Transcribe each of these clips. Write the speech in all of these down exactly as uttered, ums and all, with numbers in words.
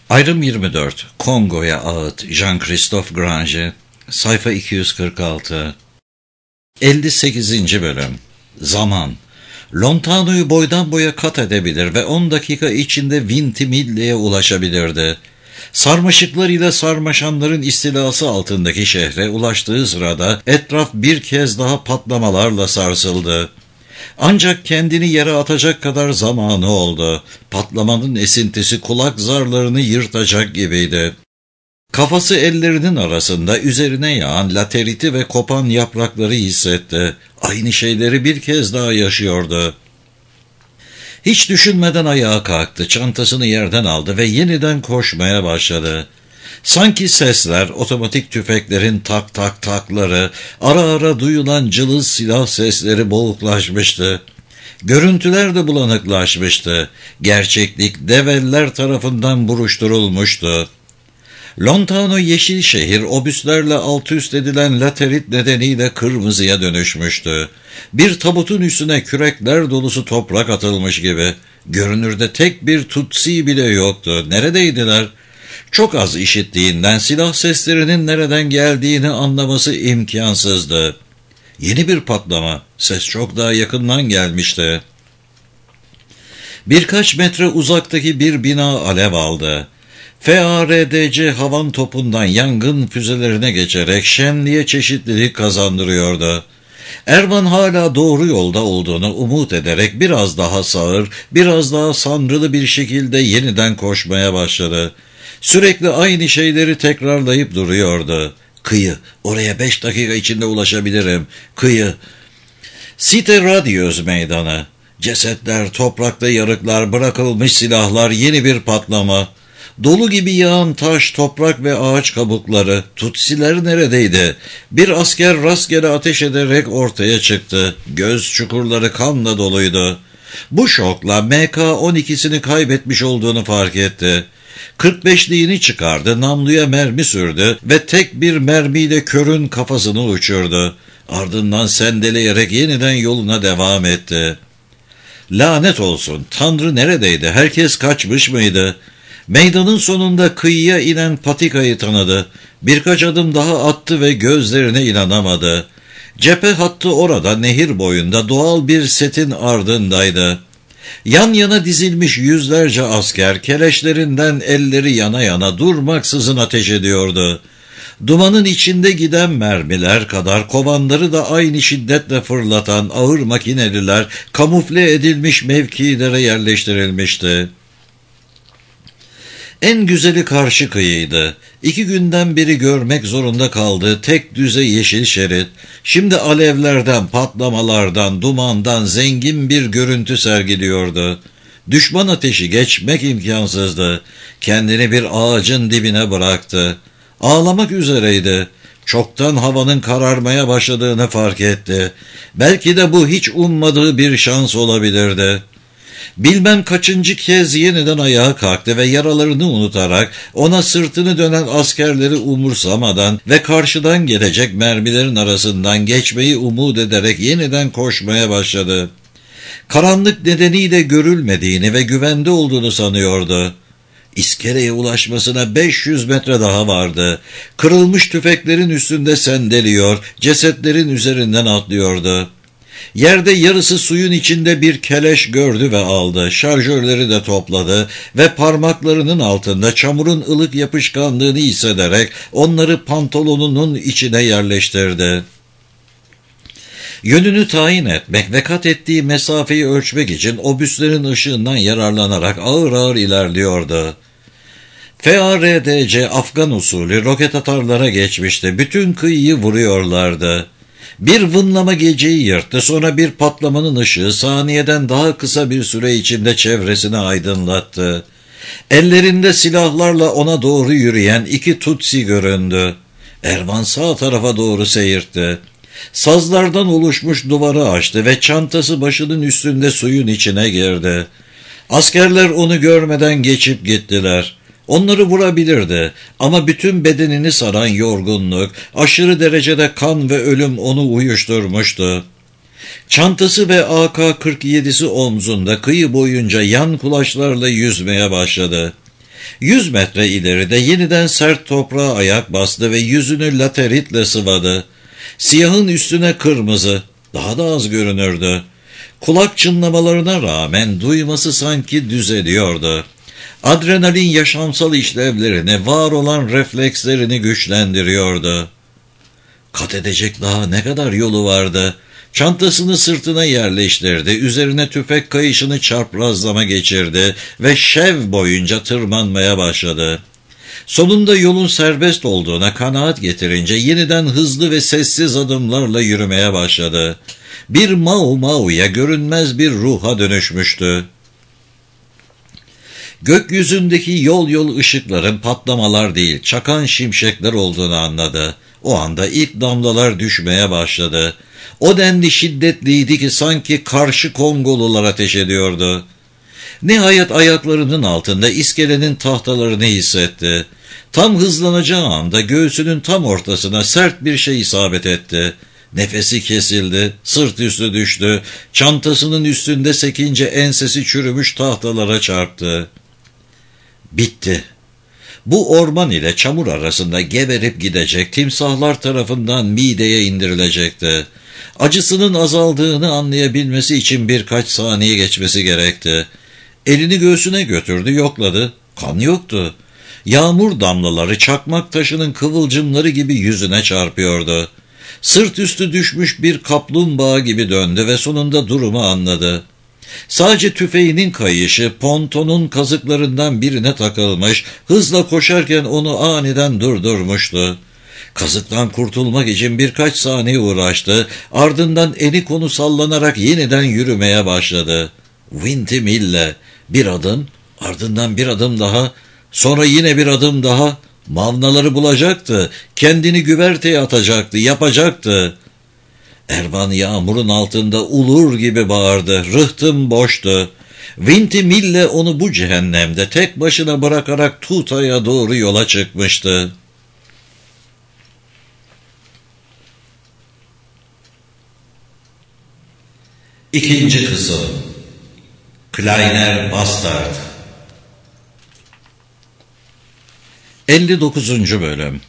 Ayrım yirmi dört. Kongo'ya ağıt. Jean-Christophe Grange. Sayfa iki yüz kırk altı. elli sekizinci bölüm. Zaman. Lontano'yu boydan boya kat edebilir ve on dakika içinde Vintimille'ye ulaşabilirdi. Sarmaşıklarıyla sarmaşanların istilası altındaki şehre ulaştığı sırada etraf bir kez daha patlamalarla sarsıldı. Ancak kendini yere atacak kadar zamanı oldu. Patlamanın esintisi kulak zarlarını yırtacak gibiydi. Kafası ellerinin arasında üzerine yağan lateriti ve kopan yaprakları hissetti. Aynı şeyleri bir kez daha yaşıyordu. Hiç düşünmeden ayağa kalktı, çantasını yerden aldı ve yeniden koşmaya başladı. Sanki sesler, otomatik tüfeklerin tak tak takları, ara ara duyulan cılız silah sesleri boğuklaşmıştı. Görüntüler de bulanıklaşmıştı. Gerçeklik develler tarafından buruşturulmuştu. Lontano yeşil şehir obüslerle alt üst edilen laterit nedeniyle kırmızıya dönüşmüştü. Bir tabutun üstüne kürekler dolusu toprak atılmış gibi. Görünürde tek bir Tutsi bile yoktu. Neredeydiler? Çok az işittiğinden silah seslerinin nereden geldiğini anlaması imkansızdı. Yeni bir patlama. Ses çok daha yakından gelmişti. Birkaç metre uzaktaki bir bina alev aldı. F A R D C havan topundan yangın füzelerine geçerek şenliğe çeşitlilik kazandırıyordu. Erman hala doğru yolda olduğunu umut ederek biraz daha sağır, biraz daha sanrılı bir şekilde yeniden koşmaya başladı. Sürekli aynı şeyleri tekrarlayıp duruyordu. Kıyı, oraya beş dakika içinde ulaşabilirim. Kıyı. Site Radyoz meydanı. Cesetler, toprakta yarıklar, bırakılmış silahlar, yeni bir patlama. Dolu gibi yağan taş, toprak ve ağaç kabukları. Tutsiler neredeydi? Bir asker rastgele ateş ederek ortaya çıktı. Göz çukurları kanla doluydu. Bu şokla M K on ikisini kaybetmiş olduğunu fark etti. kırk beşliğini çıkardı, namluya mermi sürdü ve tek bir mermiyle körün kafasını uçurdu. Ardından sendeleyerek yeniden yoluna devam etti. Lanet olsun, Tanrı neredeydi? Herkes kaçmış mıydı? Meydanın sonunda kıyıya inen patikayı tanıdı. Birkaç adım daha attı ve gözlerine inanamadı. Cephe hattı orada, nehir boyunda, doğal bir setin ardındaydı. Yan yana dizilmiş yüzlerce asker, keleşlerinden elleri yana yana durmaksızın ateş ediyordu. Dumanın içinde giden mermiler kadar kovanları da aynı şiddetle fırlatan ağır makineliler kamufle edilmiş mevkilere yerleştirilmişti. En güzeli karşı kıyıydı. İki günden beri görmek zorunda kaldığı tek düze yeşil şerit, şimdi alevlerden, patlamalardan, dumandan zengin bir görüntü sergiliyordu. Düşman ateşi geçmek imkansızdı. Kendini bir ağacın dibine bıraktı. Ağlamak üzereydi. Çoktan havanın kararmaya başladığını fark etti. Belki de bu hiç ummadığı bir şans olabilirdi. Bilmem kaçıncı kez yeniden ayağa kalktı ve yaralarını unutarak ona sırtını dönen askerleri umursamadan ve karşıdan gelecek mermilerin arasından geçmeyi umut ederek yeniden koşmaya başladı. Karanlık nedeniyle görülmediğini ve güvende olduğunu sanıyordu. İskeleye ulaşmasına beş yüz metre daha vardı. Kırılmış tüfeklerin üstünde sendeliyor, cesetlerin üzerinden atlıyordu. Yerde yarısı suyun içinde bir keleş gördü ve aldı. Şarjörleri de topladı ve parmaklarının altında çamurun ılık yapışkanlığını hissederek onları pantolonunun içine yerleştirdi. Yönünü tayin etmek ve kat ettiği mesafeyi ölçmek için obüslerin ışığından yararlanarak ağır ağır ilerliyordu. F A R D C Afgan usulü roket atarlara geçmişti. Bütün kıyıyı vuruyorlardı. Bir vınlama geceyi yırttı, sonra bir patlamanın ışığı saniyeden daha kısa bir süre içinde çevresini aydınlattı. Ellerinde silahlarla ona doğru yürüyen iki Tutsi göründü. Erman sağ tarafa doğru seyirtti. Sazlardan oluşmuş duvarı açtı ve çantası başının üstünde suyun içine girdi. Askerler onu görmeden geçip gittiler. Onları vurabilirdi ama bütün bedenini saran yorgunluk, aşırı derecede kan ve ölüm onu uyuşturmuştu. Çantası ve A K kırk yedisi omzunda kıyı boyunca yan kulaçlarla yüzmeye başladı. Yüz metre ileride yeniden sert toprağa ayak bastı ve yüzünü lateritle sıvadı. Siyahın üstüne kırmızı, daha da az görünürdü. Kulak çınlamalarına rağmen duyması sanki düzeliyordu. Adrenalin yaşamsal işlevlerini, var olan reflekslerini güçlendiriyordu. Kat edecek daha ne kadar yolu vardı. Çantasını sırtına yerleştirdi, üzerine tüfek kayışını çaprazlama geçirdi ve şev boyunca tırmanmaya başladı. Sonunda yolun serbest olduğuna kanaat getirince yeniden hızlı ve sessiz adımlarla yürümeye başladı. Bir Mau Mau'ya, görünmez bir ruha dönüşmüştü. Gökyüzündeki yol yol ışıkların patlamalar değil, çakan şimşekler olduğunu anladı. O anda ilk damlalar düşmeye başladı. O denli şiddetliydi ki sanki karşı Kongolular ateş ediyordu. Nihayet ayaklarının altında iskelenin tahtalarını hissetti. Tam hızlanacağı anda göğsünün tam ortasına sert bir şey isabet etti. Nefesi kesildi, sırt üstü düştü, çantasının üstünde sekince ensesi çürümüş tahtalara çarptı. Bitti. Bu orman ile çamur arasında geberip gidecek, timsahlar tarafından mideye indirilecekti. Acısının azaldığını anlayabilmesi için birkaç saniye geçmesi gerekti. Elini göğsüne götürdü, yokladı. Kan yoktu. Yağmur damlaları çakmak taşının kıvılcımları gibi yüzüne çarpıyordu. Sırt üstü düşmüş bir kaplumbağa gibi döndü ve sonunda durumu anladı. Sadece tüfeğinin kayışı pontonun kazıklarından birine takılmış, hızla koşarken onu aniden durdurmuştu. Kazıktan kurtulmak için birkaç saniye uğraştı, ardından eli konu sallanarak yeniden yürümeye başladı. Vintimille, bir adım, ardından bir adım daha, sonra yine bir adım daha, mavnaları bulacaktı, kendini güverteye atacaktı, yapacaktı. Ervan yağmurun altında ulur gibi bağırdı, rıhtım boştu. Vintimille onu bu cehennemde tek başına bırakarak Tuta'ya doğru yola çıkmıştı. İkinci kısım. Kleiner Bastard. elli dokuzuncu bölüm.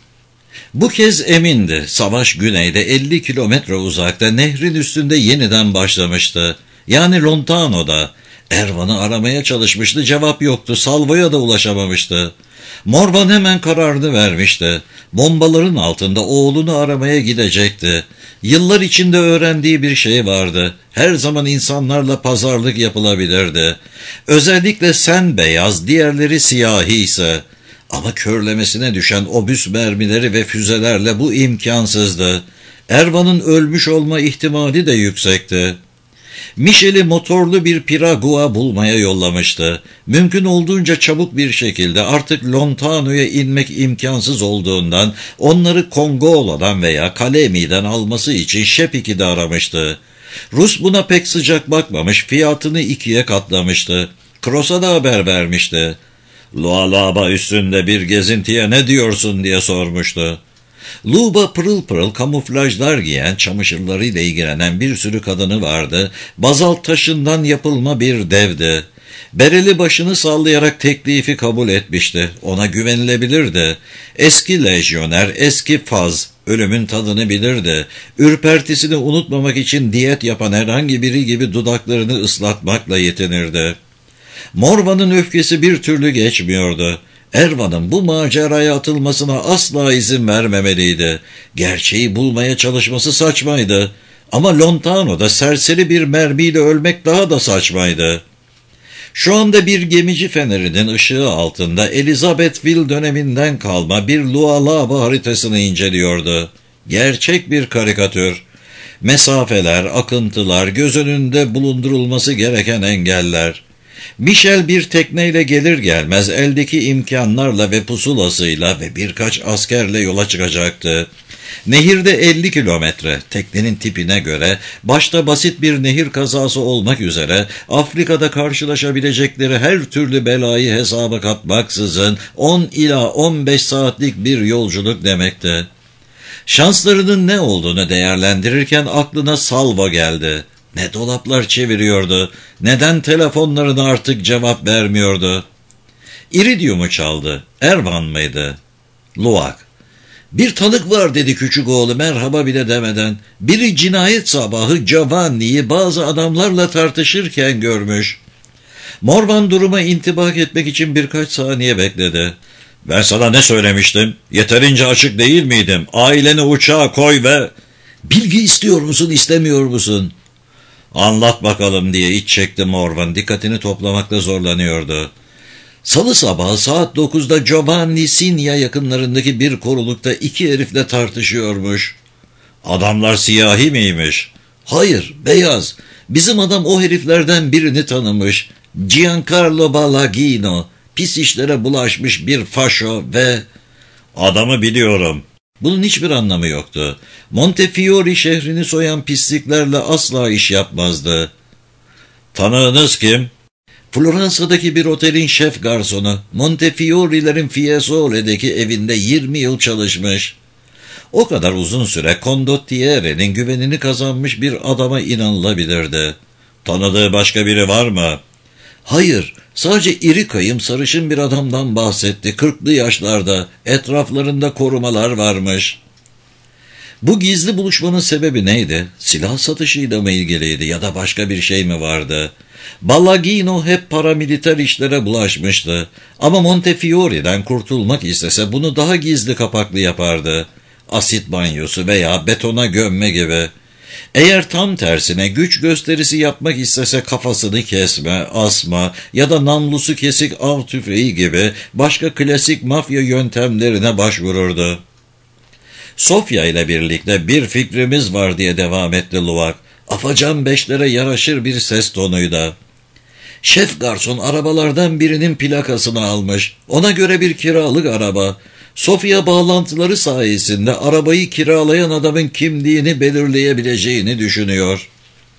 Bu kez emindi. Savaş güneyde elli kilometre uzakta nehrin üstünde yeniden başlamıştı. Yani Lontano'da. Ervan'ı aramaya çalışmıştı, cevap yoktu. Salvo'ya da ulaşamamıştı. Morvan hemen kararını vermişti. Bombaların altında oğlunu aramaya gidecekti. Yıllar içinde öğrendiği bir şey vardı. Her zaman insanlarla pazarlık yapılabilirdi. Özellikle sen beyaz, diğerleri siyahi ise. Ama körlemesine düşen obüs mermileri ve füzelerle bu imkansızdı. Ervan'ın ölmüş olma ihtimali de yüksekti. Michel'i motorlu bir piragua bulmaya yollamıştı. Mümkün olduğunca çabuk bir şekilde artık Lontano'ya inmek imkansız olduğundan onları Kongola'dan veya Kalemi'den alması için Şepik'i de aramıştı. Rus buna pek sıcak bakmamış, fiyatını ikiye katlamıştı. Kros'a da haber vermişti. Lualaba üstünde bir gezintiye ne diyorsun diye sormuştu. Luba pırıl pırıl kamuflajlar giyen, çamaşırlarıyla ilgilenen bir sürü kadını vardı. Bazalt taşından yapılma bir devdi. Bereli başını sallayarak teklifi kabul etmişti. Ona güvenilebilirdi. Eski lejyoner, eski faz, ölümün tadını bilirdi. Ürpertisini unutmamak için diyet yapan herhangi biri gibi dudaklarını ıslatmakla yetinirdi. Morvan'ın öfkesi bir türlü geçmiyordu. Ervan'ın bu maceraya atılmasına asla izin vermemeliydi. Gerçeği bulmaya çalışması saçmaydı. Ama Lontano'da serseri bir mermiyle ölmek daha da saçmaydı. Şu anda bir gemici fenerinin ışığı altında Elizabethville döneminden kalma bir Lualaba haritasını inceliyordu. Gerçek bir karikatür. Mesafeler, akıntılar, göz önünde bulundurulması gereken engeller. Michel bir tekneyle gelir gelmez eldeki imkanlarla ve pusulasıyla ve birkaç askerle yola çıkacaktı. Nehirde elli kilometre, teknenin tipine göre, başta basit bir nehir kazası olmak üzere, Afrika'da karşılaşabilecekleri her türlü belayı hesaba katmaksızın on ila on beş saatlik bir yolculuk demekti. Şanslarının ne olduğunu değerlendirirken aklına Salvo geldi. Ne dolaplar çeviriyordu, neden telefonlarına artık cevap vermiyordu? İridium'u çaldı. Ervan mıydı? Luwak. Bir tanık var dedi küçük oğlu merhaba bile demeden. Biri cinayet sabahı Giovanni'yi bazı adamlarla tartışırken görmüş. Morvan duruma intibak etmek için birkaç saniye bekledi. Ben sana ne söylemiştim? Yeterince açık değil miydim? Aileni uçağa koy ve... Bilgi istiyor musun, istemiyor musun? Anlat bakalım diye iç çekti Morvan. Dikkatini toplamakta zorlanıyordu. Salı sabahı saat dokuzda Giovanni Signa yakınlarındaki bir korulukta iki herifle tartışıyormuş. Adamlar siyahi miymiş? Hayır, beyaz. Bizim adam o heriflerden birini tanımış. Giancarlo Ballagino. Pis işlere bulaşmış bir faşo ve... Adamı biliyorum. Bunun hiçbir anlamı yoktu. Montefiore şehrini soyan pisliklerle asla iş yapmazdı. Tanığınız kim? Floransa'daki bir otelin şef garsonu. Montefiore'lerin Fiesole'deki evinde yirmi yıl çalışmış. O kadar uzun süre Condottiere'nin güvenini kazanmış bir adama inanılabilirdi. Tanıdığı başka biri var mı? Hayır, sadece iri kayım sarışın bir adamdan bahsetti. Kırklı yaşlarda, etraflarında korumalar varmış. Bu gizli buluşmanın sebebi neydi? Silah satışıyla mı ilgiliydi ya da başka bir şey mi vardı? Ballagino hep paramiliter işlere bulaşmıştı. Ama Montefiore'den kurtulmak istese bunu daha gizli kapaklı yapardı. Asit banyosu veya betona gömme gibi. Eğer tam tersine güç gösterisi yapmak istese kafasını kesme, asma ya da namlusu kesik av tüfeği gibi başka klasik mafya yöntemlerine başvururdu. Sofya ile birlikte bir fikrimiz var diye devam etti Luwak. Afacan beşlere yaraşır bir ses tonuyla. Şef garson arabalardan birinin plakasını almış. Ona göre bir kiralık araba. Sofya bağlantıları sayesinde arabayı kiralayan adamın kimliğini belirleyebileceğini düşünüyor.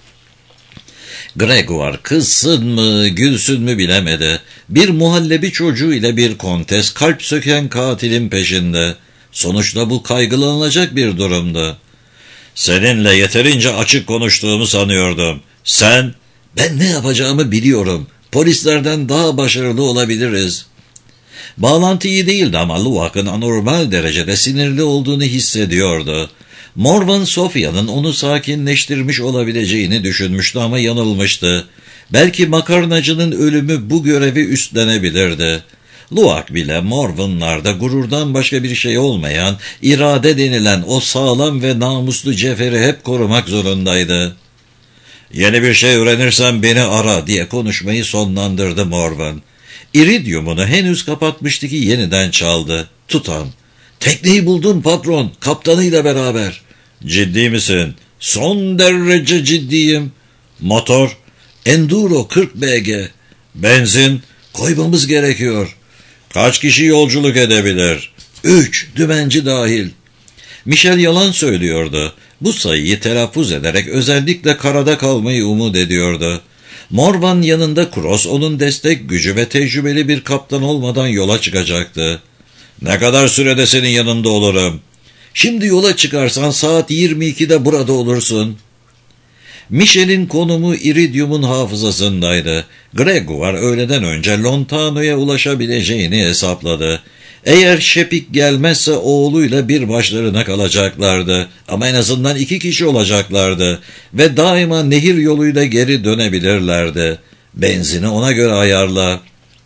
Gregoire kızsın mı, gülsün mü bilemedi. Bir muhallebi çocuğu ile bir kontes kalp söken katilin peşinde. Sonuçta bu kaygılanacak bir durumdu. Seninle yeterince açık konuştuğumu sanıyordum. Sen, ben ne yapacağımı biliyorum. Polislerden daha başarılı olabiliriz. Bağlantı iyi değildi ama Luwak'ın anormal derecede sinirli olduğunu hissediyordu. Morvan Sofya'nın onu sakinleştirmiş olabileceğini düşünmüştü ama yanılmıştı. Belki makarnacının ölümü bu görevi üstlenebilirdi. Luwak bile Morvan'larda gururdan başka bir şey olmayan, irade denilen o sağlam ve namuslu cevheri hep korumak zorundaydı. Yeni bir şey öğrenirsen beni ara diye konuşmayı sonlandırdı Morvan. İridium'unu henüz kapatmıştı ki yeniden çaldı. Tutan. Tekneyi buldum patron, kaptanıyla beraber. Ciddi misin? Son derece ciddiyim. Motor? Enduro kırk B G. Benzin? Koymamız gerekiyor. Kaç kişi yolculuk edebilir? Üç, dümenci dahil. Michel yalan söylüyordu. Bu sayıyı telaffuz ederek özellikle karada kalmayı umut ediyordu. Morvan yanında Cross onun destek gücü ve tecrübeli bir kaptan olmadan yola çıkacaktı. Ne kadar sürede senin yanında olurum? Şimdi yola çıkarsan saat yirmi ikide burada olursun. Michel'in konumu İridium'un hafızasındaydı. Gregoire öğleden önce Lontano'ya ulaşabileceğini hesapladı. Eğer Şepik gelmezse oğluyla bir başlarına kalacaklardı. Ama en azından iki kişi olacaklardı. Ve daima nehir yoluyla geri dönebilirlerdi. Benzini ona göre ayarla.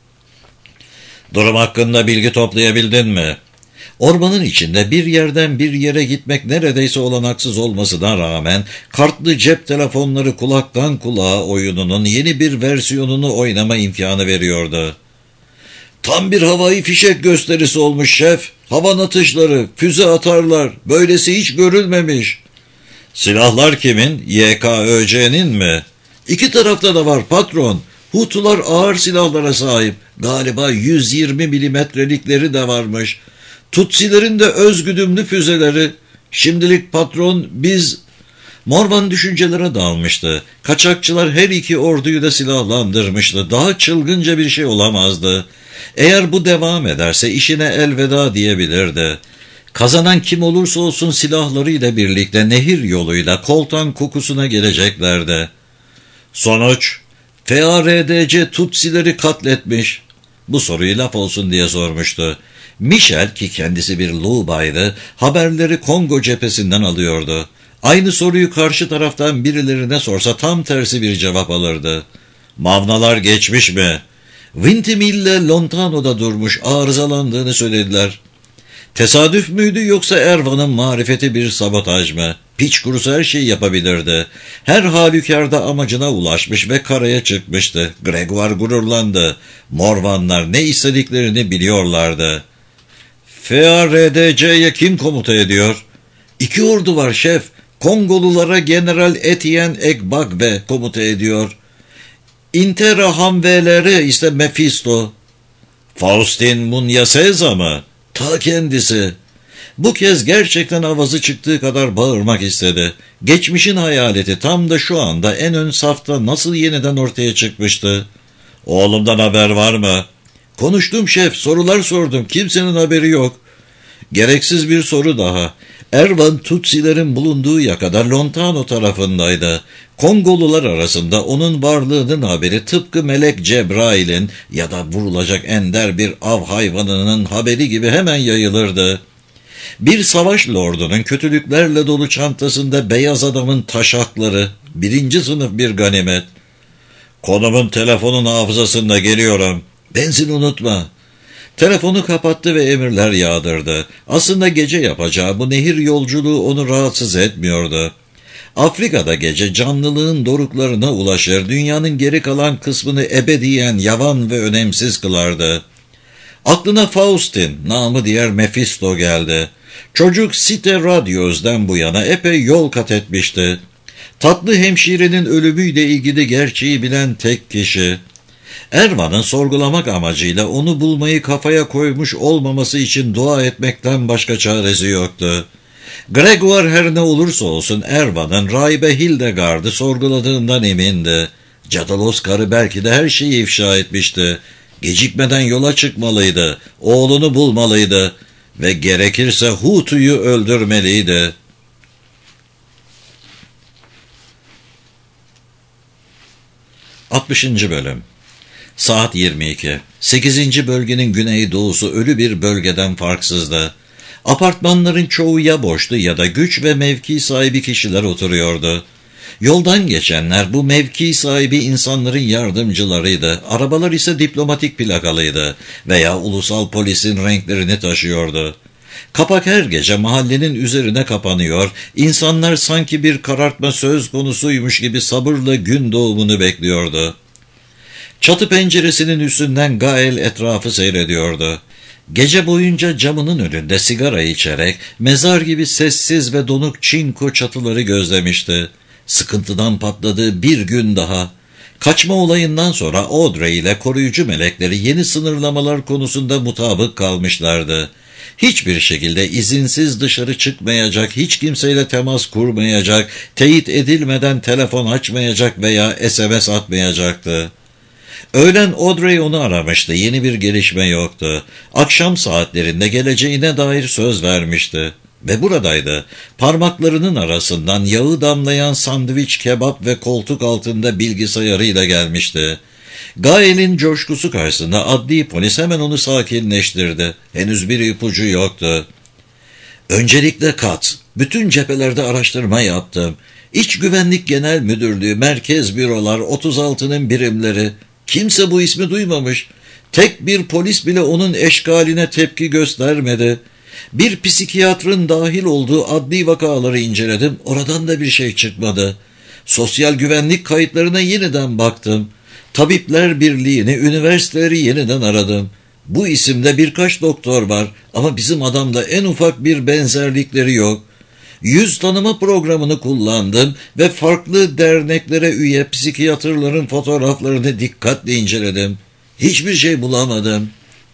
Durum hakkında bilgi toplayabildin mi? Ormanın içinde bir yerden bir yere gitmek neredeyse olanaksız olmasına rağmen kartlı cep telefonları kulaktan kulağa oyununun yeni bir versiyonunu oynama imkanı veriyordu. Tam bir havai fişek gösterisi olmuş şef. Havan atışları, füze atarlar. Böylesi hiç görülmemiş. Silahlar kimin? Y K Ö C'nin mi? İki tarafta da var patron. Hutular ağır silahlara sahip. Galiba yüz yirmi milimetrelikleri de varmış. Tutsilerin de özgüdümlü füzeleri. Şimdilik patron biz... Morvan düşüncelere dalmıştı. Kaçakçılar her iki orduyu da silahlandırmıştı. Daha çılgınca bir şey olamazdı. Eğer bu devam ederse işine elveda diyebilirdi. Kazanan kim olursa olsun silahlarıyla birlikte nehir yoluyla koltan kokusuna geleceklerdi. Sonuç, F A R D C Tutsileri katletmiş. Bu soruyu laf olsun diye sormuştu. Michel, ki kendisi bir lubaydı, haberleri Kongo cephesinden alıyordu. Aynı soruyu karşı taraftan birilerine sorsa tam tersi bir cevap alırdı. Mavnalar geçmiş mi? Vintimille Lontano'da durmuş, arızalandığını söylediler. Tesadüf müydü yoksa Ervan'ın marifeti bir sabotaj mı? Piç kurusu her şeyi yapabilirdi. Her halükarda amacına ulaşmış ve karaya çıkmıştı. Gregoire gururlandı. Morvanlar ne istediklerini biliyorlardı. F A R D C'ye kim komuta ediyor? İki ordu var şef. Kongolulara General Etienne Egbagbe komuta ediyor. Interahamveleri ise Mephisto. Faustin Munyaseza mı? Ta kendisi. Bu kez gerçekten avazı çıktığı kadar bağırmak istedi. Geçmişin hayaleti tam da şu anda en ön safta nasıl yeniden ortaya çıkmıştı. Oğlumdan haber var mı? Konuştum şef, sorular sordum, kimsenin haberi yok. Gereksiz bir soru daha. Ervan Tutsilerin bulunduğu yakada Lontano tarafındaydı. Kongolular arasında onun varlığının haberi tıpkı Melek Cebrail'in ya da vurulacak ender bir av hayvanının haberi gibi hemen yayılırdı. Bir savaş lordunun kötülüklerle dolu çantasında beyaz adamın taşakları, birinci sınıf bir ganimet. Konumun telefonun hafızasında, geliyorum. Benzin unutma. Telefonu kapattı ve emirler yağdırdı. Aslında gece yapacağı bu nehir yolculuğu onu rahatsız etmiyordu. Afrika'da gece canlılığın doruklarına ulaşır, dünyanın geri kalan kısmını ebediyen yavan ve önemsiz kılardı. Aklına Faustin, namı diğer Mephisto geldi. Çocuk Site Radyoz'dan bu yana epey yol kat etmişti. Tatlı hemşirenin ölümüyle ilgili gerçeği bilen tek kişi. Ervan'ın sorgulamak amacıyla onu bulmayı kafaya koymuş olmaması için dua etmekten başka çaresi yoktu. Gregoire her ne olursa olsun Ervan'ın Rahibe Hildegard'ı sorguladığından emindi. Cadalos karı belki de her şeyi ifşa etmişti. Gecikmeden yola çıkmalıydı, oğlunu bulmalıydı ve gerekirse Hutu'yu öldürmeliydi. altmışıncı Bölüm. Saat yirmi iki. sekizinci bölgenin güneydoğusu ölü bir bölgeden farksızdı. Apartmanların çoğu ya boştu ya da güç ve mevki sahibi kişiler oturuyordu. Yoldan geçenler bu mevki sahibi insanların yardımcılarıydı. Arabalar ise diplomatik plakalıydı veya ulusal polisin renklerini taşıyordu. Kapak her gece mahallenin üzerine kapanıyor, insanlar sanki bir karartma söz konusuymuş gibi sabırla gün doğumunu bekliyordu. Çatı penceresinin üstünden Gael etrafı seyrediyordu. Gece boyunca camının önünde sigara içerek mezar gibi sessiz ve donuk çinko çatıları gözlemişti. Sıkıntıdan patladığı bir gün daha. Kaçma olayından sonra Audrey ile koruyucu melekleri yeni sınırlamalar konusunda mutabık kalmışlardı. Hiçbir şekilde izinsiz dışarı çıkmayacak, hiç kimseyle temas kurmayacak, teyit edilmeden telefon açmayacak veya S M S atmayacaktı. Öğlen Audrey onu aramıştı, yeni bir gelişme yoktu. Akşam saatlerinde geleceğine dair söz vermişti. Ve buradaydı. Parmaklarının arasından yağı damlayan sandviç, kebap ve koltuk altında bilgisayarıyla gelmişti. Gael'in coşkusu karşısında adli polis hemen onu sakinleştirdi. Henüz bir ipucu yoktu. Öncelikle kat. Bütün cephelerde araştırma yaptım. İç Güvenlik Genel Müdürlüğü, merkez bürolar, otuz altının birimleri. Kimse bu ismi duymamış. Tek bir polis bile onun eşkaline tepki göstermedi. Bir psikiyatrın dahil olduğu adli vakaları inceledim. Oradan da bir şey çıkmadı. Sosyal güvenlik kayıtlarına yeniden baktım. Tabipler Birliği'ni, üniversiteleri yeniden aradım. Bu isimde birkaç doktor var ama bizim adamla en ufak bir benzerlikleri yok. Yüz tanıma programını kullandım ve farklı derneklere üye psikiyatrların fotoğraflarını dikkatle inceledim. Hiçbir şey bulamadım.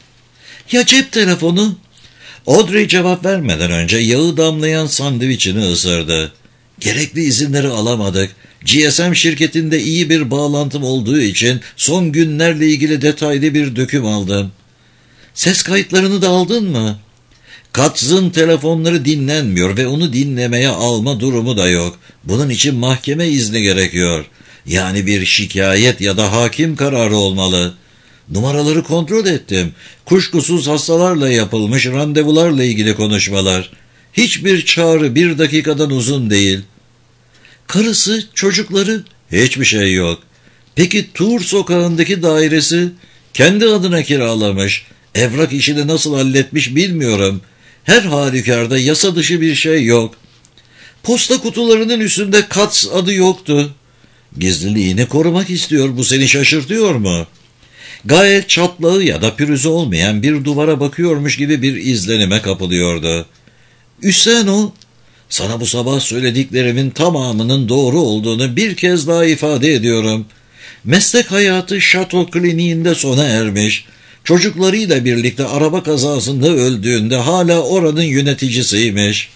Ya cep telefonu? Audrey cevap vermeden önce yağı damlayan sandviçini ısırdı. Gerekli izinleri alamadık. G S M şirketinde iyi bir bağlantım olduğu için son günlerle ilgili detaylı bir döküm aldım. Ses kayıtlarını da aldın mı? Katz'ın telefonları dinlenmiyor ve onu dinlemeye alma durumu da yok. Bunun için mahkeme izni gerekiyor. Yani bir şikayet ya da hakim kararı olmalı. Numaraları kontrol ettim. Kuşkusuz hastalarla yapılmış randevularla ilgili konuşmalar. Hiçbir çağrı bir dakikadan uzun değil. Karısı, çocukları, hiçbir şey yok. Peki Tur sokağındaki dairesi kendi adına kiralamış. Evrak işini nasıl halletmiş bilmiyorum. Her halükarda yasa dışı bir şey yok. Posta kutularının üstünde Katz adı yoktu. Gizliliğini korumak istiyor. Bu seni şaşırtıyor mu? Gayet çatlağı ya da pürüzü olmayan bir duvara bakıyormuş gibi bir izlenime kapılıyordu. Üsseno, sana bu sabah söylediklerimin tamamının doğru olduğunu bir kez daha ifade ediyorum. Meslek hayatı şato kliniğinde sona ermiş. Çocuklarıyla birlikte araba kazasında öldüğünde hala oranın yöneticisiymiş.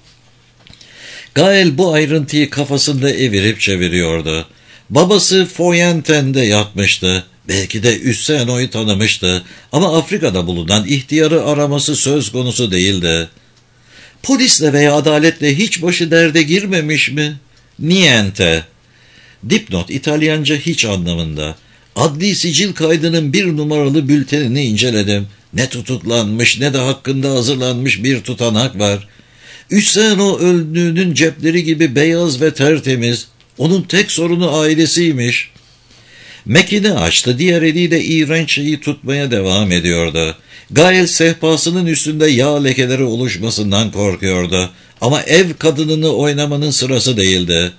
Gael bu ayrıntıyı kafasında evirip çeviriyordu. Babası Foyenten'de yatmıştı. Belki de Üsseno'yu tanımıştı ama Afrika'da bulunan ihtiyarı araması söz konusu değildi. Polisle veya adaletle hiç başı derde girmemiş mi? Niente. Dipnot İtalyanca hiç anlamında. Adli sicil kaydının bir numaralı bültenini inceledim. Ne tutuklanmış ne de hakkında hazırlanmış bir tutanak var. Üsseno öldüğünün cepleri gibi beyaz ve tertemiz. Onun tek sorunu ailesiymiş. Mekini açtı, diğer eliyle iğrenç şeyi tutmaya devam ediyordu. Gael sehpasının üstünde yağ lekeleri oluşmasından korkuyordu. Ama ev kadınını oynamanın sırası değildi.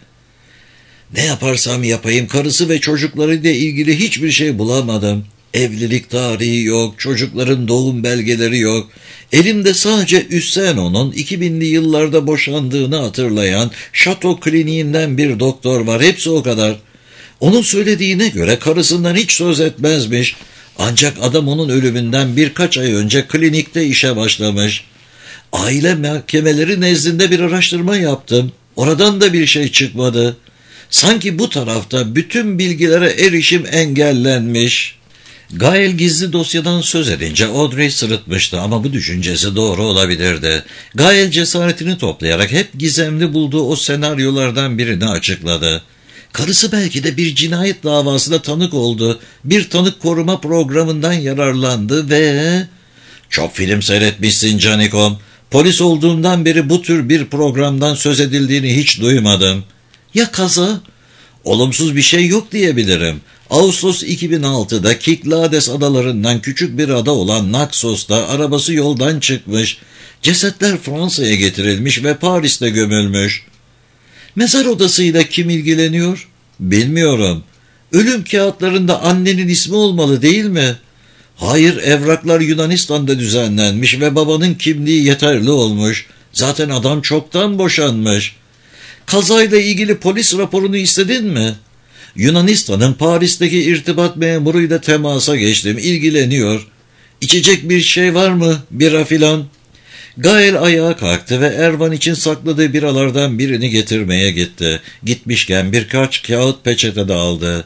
Ne yaparsam yapayım karısı ve çocuklarıyla ilgili hiçbir şey bulamadım. Evlilik tarihi yok, çocukların doğum belgeleri yok. Elimde sadece Üsseno'nun iki binli yıllarda boşandığını hatırlayan şato kliniğinden bir doktor var. Hepsi o kadar. Onun söylediğine göre karısından hiç söz etmezmiş. Ancak adam onun ölümünden birkaç ay önce klinikte işe başlamış. Aile mahkemeleri nezdinde bir araştırma yaptım. Oradan da bir şey çıkmadı. Sanki bu tarafta bütün bilgilere erişim engellenmiş. Gael gizli dosyadan söz edince Audrey sırıtmıştı ama bu düşüncesi doğru olabilirdi. Gael cesaretini toplayarak hep gizemli bulduğu o senaryolardan birini açıkladı. Karısı belki de bir cinayet davasına tanık oldu. Bir tanık koruma programından yararlandı ve... Çok film seyretmişsin Canikom. Polis olduğundan beri bu tür bir programdan söz edildiğini hiç duymadım. Ya kaza? Olumsuz bir şey yok diyebilirim. Ağustos iki bin altıda Kiklades adalarından küçük bir ada olan Naxos'ta arabası yoldan çıkmış. Cesetler Fransa'ya getirilmiş ve Paris'te gömülmüş. Mezar odasıyla kim ilgileniyor? Bilmiyorum. Ölüm kağıtlarında annenin ismi olmalı değil mi? Hayır, evraklar Yunanistan'da düzenlenmiş ve babanın kimliği yeterli olmuş. Zaten adam çoktan boşanmış. Kazayla ilgili polis raporunu istedin mi? Yunanistan'ın Paris'teki irtibat memuruyla temasa geçtim. İlgileniyor. İçecek bir şey var mı? Bira filan. Gael ayağa kalktı ve Ervan için sakladığı biralardan birini getirmeye gitti. Gitmişken birkaç kağıt peçete de aldı.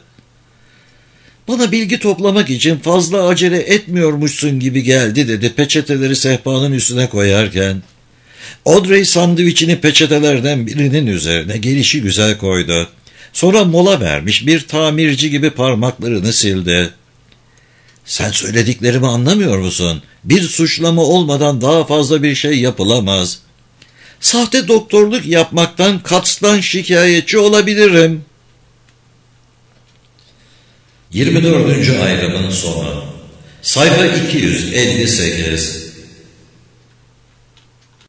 Bana bilgi toplamak için fazla acele etmiyormuşsun gibi geldi dedi peçeteleri sehpanın üstüne koyarken. Audrey sandviçini peçetelerden birinin üzerine gelişi güzel koydu. Sonra mola vermiş bir tamirci gibi parmaklarını sildi. Sen söylediklerimi anlamıyor musun? Bir suçlama olmadan daha fazla bir şey yapılamaz. Sahte doktorluk yapmaktan Katz'tan şikayetçi olabilirim. yirmi dördüncü ayrımın sonu. Sayfa iki yüz elli sekiz.